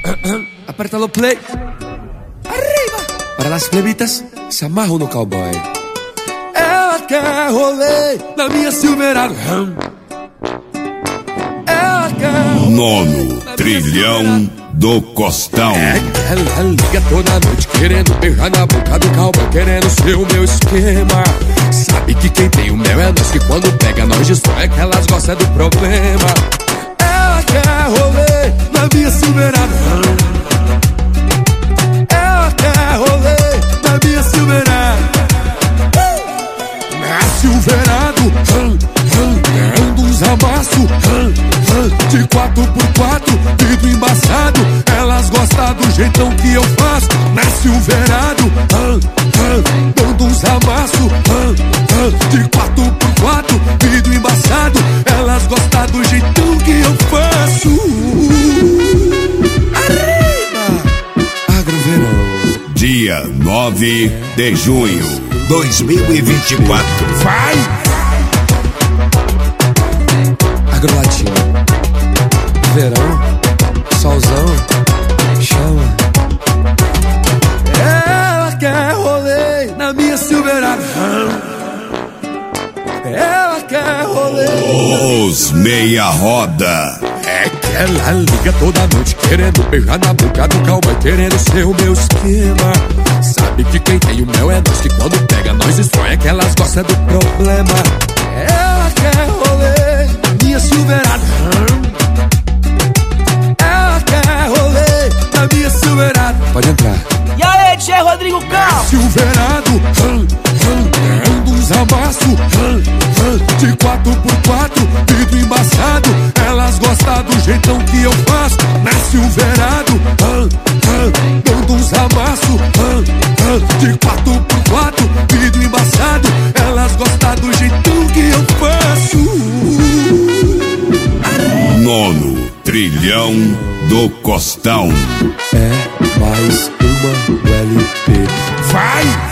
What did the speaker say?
Aperta no play. Arriba. Para las plebitas se amarram no cowboy. Ela quer rolê na minha Silverado. Ela quer Nono Trilhão do Costão. Ela liga toda noite querendo beijar na boca do cowboy, querendo ser o meu esquema. Sabe que quem tem o mel é nós, que quando pega nós destrói, que elas gostam do problema. Ela quer rolê na minha Silverado. Ela quer rolê na minha Silverado. Na Silverado, dando uns amassos de 4x4, vidro embaçado. Elas gostam do jeitão que eu faço. Na Silverado, dando uns amassos de 4x4, vidro embaçado. Elas gostam do jeitão que eu faço. Arriba! Agroverão. Dia 9 de junho 2024. Vai! Agrolatino. Verão, solzão, chama. Ela quer rolê na minha Silverado. Ela quer rolê. Os Meia Roda. É que ela liga toda noite querendo beijar na boca do cowboy, querendo ser o meu esquema. Sabe que quem tem o mel é nós, que quando pega nós destrói, é que elas gostam do problema. Ela quer rolê na minha Silverado. Ela quer rolê na minha Silverado. Pode entrar. E aí, Tchê Rodrigo Cal? Silverado, dando uns amassos de 4x4, vidro embaçado. Elas gostam do jeitão que eu faço. Na Silverado, dando uns amassos de 4x4, vidro embaçado. Elas gostam do jeitão que eu faço. Nono Trilhão do Costão. É mais uma LP. Vai!